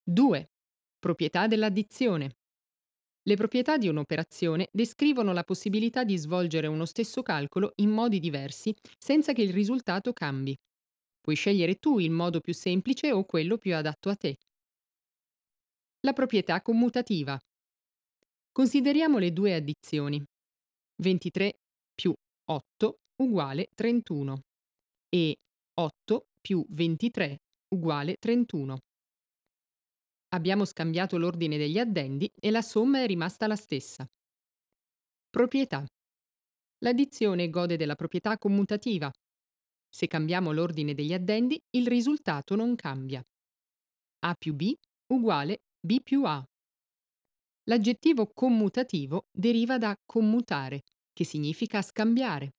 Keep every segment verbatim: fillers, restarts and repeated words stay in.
due. Proprietà dell'addizione. Le proprietà di un'operazione descrivono la possibilità di svolgere uno stesso calcolo in modi diversi senza che il risultato cambi. Puoi scegliere tu il modo più semplice o quello più adatto a te. La proprietà commutativa. Consideriamo le due addizioni. ventitré più otto uguale trentuno e otto più ventitré uguale trentuno. Abbiamo scambiato l'ordine degli addendi e la somma è rimasta la stessa. Proprietà. L'addizione gode della proprietà commutativa. Se cambiamo l'ordine degli addendi, il risultato non cambia. A più B uguale B più A. L'aggettivo commutativo deriva da commutare, che significa scambiare.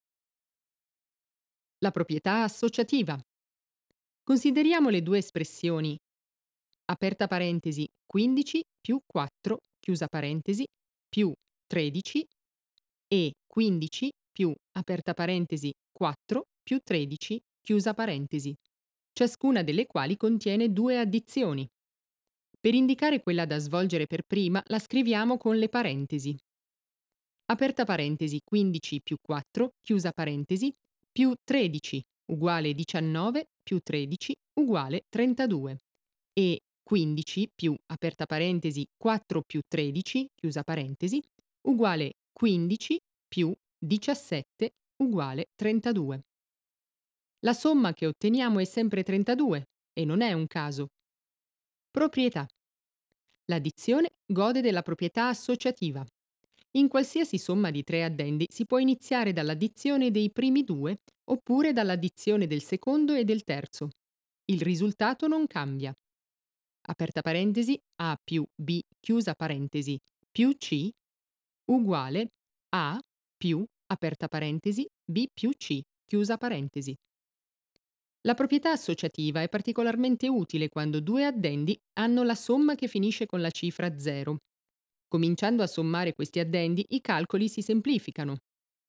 La proprietà associativa. Consideriamo le due espressioni aperta parentesi quindici più quattro, chiusa parentesi, più tredici e quindici più aperta parentesi quattro più tredici, chiusa parentesi, ciascuna delle quali contiene due addizioni. Per indicare quella da svolgere per prima la scriviamo con le parentesi. Aperta parentesi quindici più quattro, chiusa parentesi, più tredici uguale diciannove più tredici uguale trentadue e quindici più aperta parentesi quattro più tredici, chiusa parentesi, uguale quindici più diciassette uguale trentadue. La somma che otteniamo è sempre trentadue e non è un caso. Proprietà. L'addizione gode della proprietà associativa. In qualsiasi somma di tre addendi si può iniziare dall'addizione dei primi due oppure dall'addizione del secondo e del terzo. Il risultato non cambia. Aperta parentesi A più B, chiusa parentesi, più C uguale A più, aperta parentesi, B più C, chiusa parentesi. La proprietà associativa è particolarmente utile quando due addendi hanno la somma che finisce con la cifra zero. Cominciando a sommare questi addendi, i calcoli si semplificano.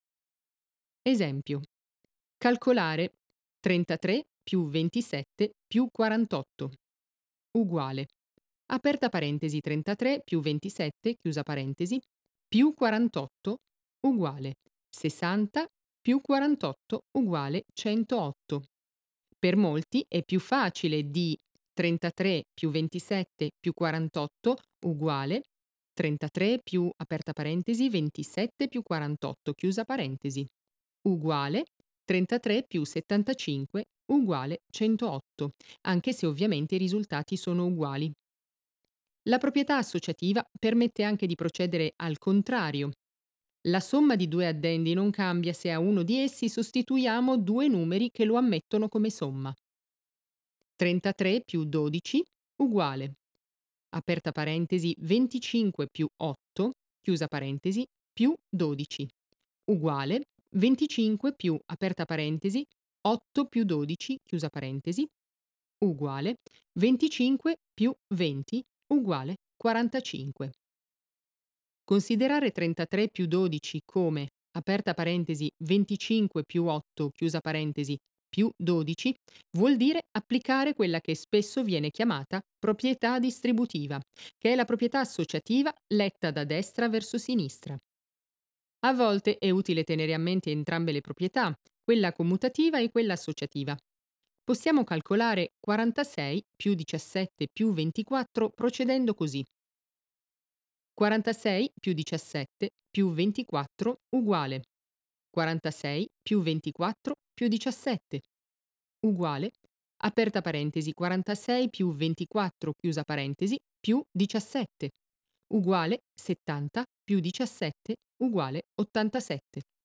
Esempio. Calcolare trentatré più ventisette più quarantotto uguale aperta parentesi trentatré più ventisette, chiusa parentesi, più quarantotto uguale sessanta più quarantotto uguale centootto. Per molti è più facile di trentatré più ventisette più quarantotto uguale trentatré più aperta parentesi ventisette più quarantotto, chiusa parentesi, uguale trentatré più settantacinque uguale centootto, anche se ovviamente i risultati sono uguali. La proprietà associativa permette anche di procedere al contrario. La somma di due addendi non cambia se a uno di essi sostituiamo due numeri che lo ammettono come somma. trentatré più dodici uguale aperta parentesi venticinque più otto, chiusa parentesi, più dodici, uguale venticinque più aperta parentesi otto più dodici, chiusa parentesi, uguale venticinque più venti uguale quarantacinque. Considerare trentatré più dodici come aperta parentesi venticinque più otto, chiusa parentesi, più dodici vuol dire applicare quella che spesso viene chiamata proprietà distributiva, che è la proprietà associativa letta da destra verso sinistra. A volte è utile tenere a mente entrambe le proprietà, quella commutativa e quella associativa. Possiamo calcolare quarantasei più diciassette più ventiquattro procedendo così. quarantasei più diciassette più ventiquattro uguale quarantasei più ventiquattro più diciassette uguale aperta parentesi quarantasei più ventiquattro, chiusa parentesi, più diciassette uguale settanta più diciassette uguale ottantasette.